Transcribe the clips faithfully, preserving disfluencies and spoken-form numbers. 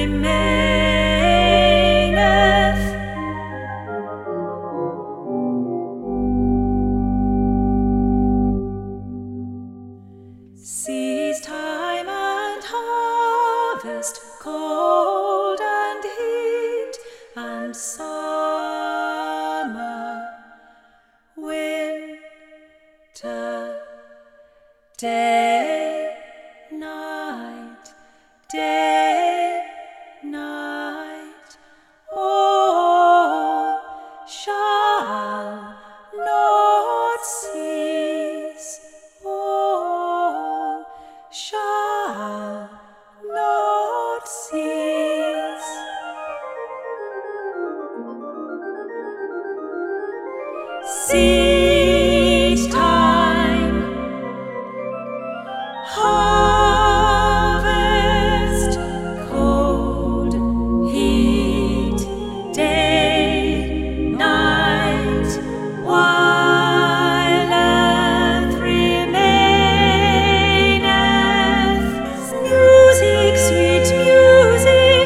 remaineth. Seeds time and harvest, cold and heat, and summer, winter, day, night, day, night, all shall not cease, all shall not cease. Seed time, harvest, cold, heat, day, night, while earth remaineth. Music, sweet music,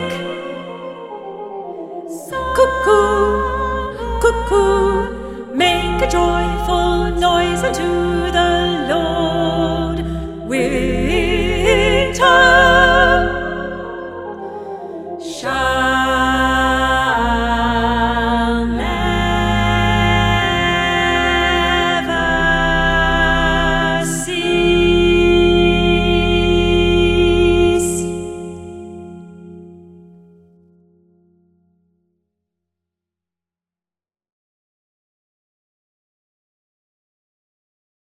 cuckoo, cuckoo, make a joyful noise unto the Lord. Winter shall